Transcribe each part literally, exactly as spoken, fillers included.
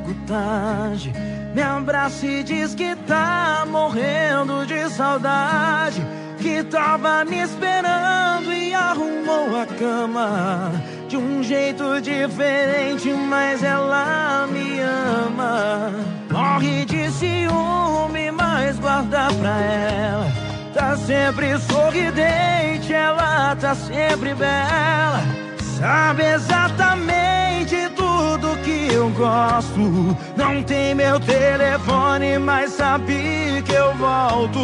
chego tarde, me abraça e diz que tá morrendo de saudade, que tava me esperando e arrumou a cama de um jeito diferente, mas ela me ama. Morre de ciúme, mas guarda pra ela. Tá sempre sorridente, ela tá sempre bela. Sabe exatamente tudo que eu gosto. Não tem meu telefone, mas sabe que eu volto.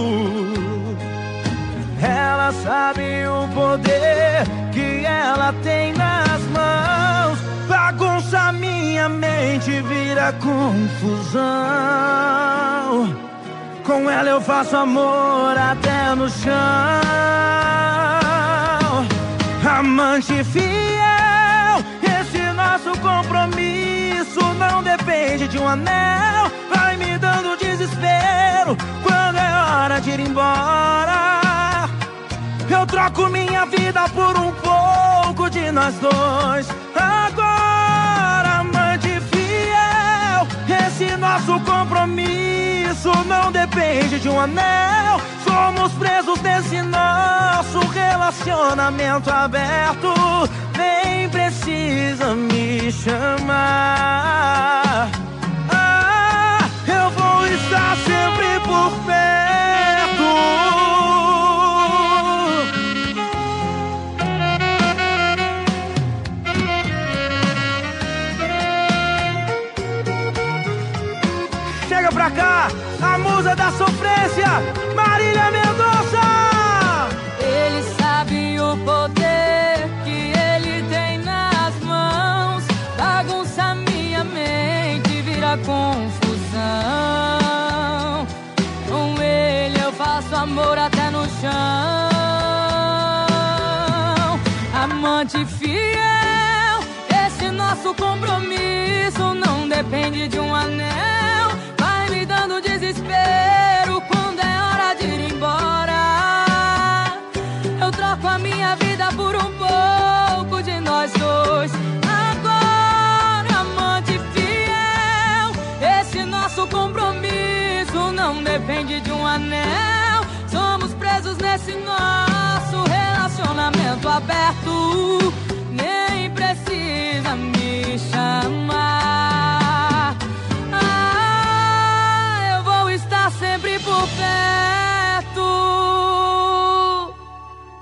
Ela sabe o poder que ela tem nas mãos. Bagunça minha mente, vira confusão. Com ela eu faço amor até no chão. Amante fiel, esse nosso compromisso não depende de um anel. Vai me dando desespero quando é hora de ir embora. Eu troco minha vida por um pouco de nós dois. Agora, amante fiel, esse nosso compromisso não depende de um anel. Somos presos nesse nosso relacionamento aberto. Nem precisa me chamar. Ah, eu vou estar sempre por perto. Chega pra cá, a musa da sofrência, Marília Mendonça. Ele sabe o poder que ele tem nas mãos. Bagunça minha mente, vira confusão. Com ele eu faço amor até no chão. Amante fiel, esse nosso compromisso não depende de um anel. Me dando desespero quando é hora de ir embora. Eu troco a minha vida por um pouco de nós dois. Agora, amante fiel, esse nosso compromisso não depende de um anel. Somos presos nesse nosso relacionamento aberto. Nem precisa me chamar. Sempre por perto.